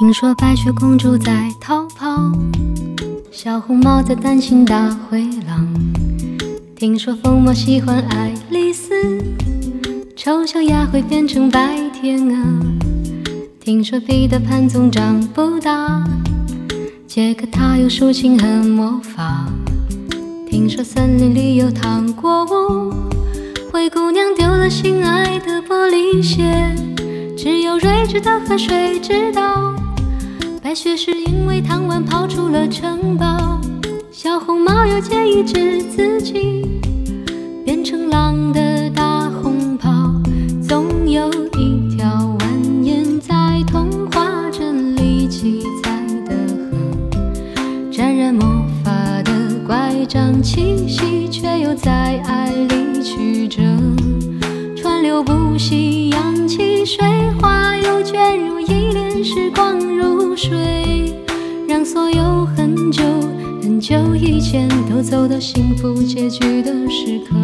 听说白雪公主在逃跑，小红帽在担心大灰狼。听说疯帽喜欢爱丽丝，丑小鸭会变成白天鹅。听说彼得潘总长不大，杰克他有竖琴和魔法。听说森林里有糖果屋，灰姑娘丢了心爱的玻璃鞋，只有睿智的河水知道，白雪是因为贪玩跑出了城堡。小红帽又建议治自己变成狼的大红袍，总有一条蜿蜒在童话镇里七彩的河，沾染魔法的乖张气息，却又在爱里曲折，川流不息，扬起水花，又卷入一帘时光如水，让所有很久很久以前都走到幸福结局的时刻。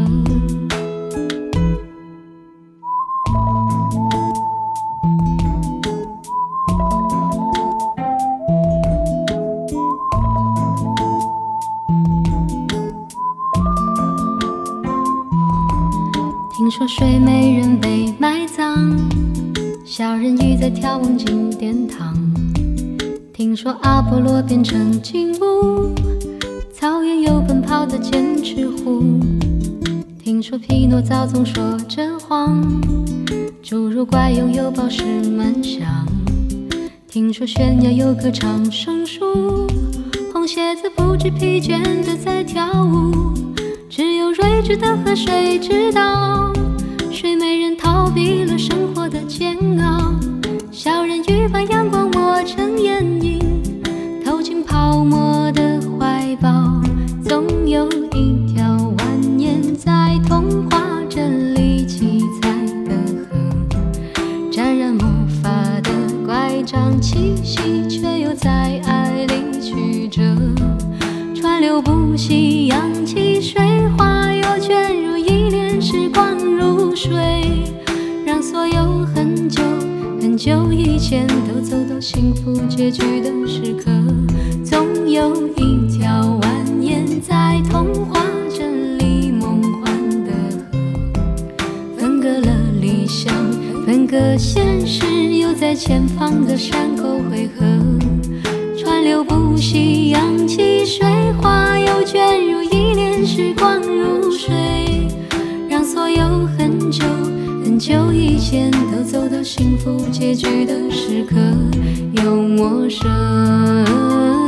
听说睡美人被埋葬，小人鱼在眺望进殿堂。听说阿波罗变成金乌，草原有奔跑的剑齿虎。听说匹诺曹总说着谎，侏儒怪拥有宝石满箱。听说悬崖有棵长生树，红鞋子不知疲倦地在跳舞，只有睿智的河水知道，睡美人逃避了生活的煎熬，小人鱼把阳光磨成眼影，投进泡沫的怀抱，总有一条蜿蜒在童话镇里七彩的河，沾染魔法的乖张气息，却又在爱里曲折，川流不息，扬起水花，又卷入一帘时光如水，让所有很久很久以前都走到幸福结局的时刻，总有一条蜿蜒在童话镇里梦幻的河，分隔了理想，分隔现实，又在前方的山口汇合，川流不息，扬起水花，又卷入一帘时光如水，让所有很久很久以前都走到幸福结局的时刻，有陌生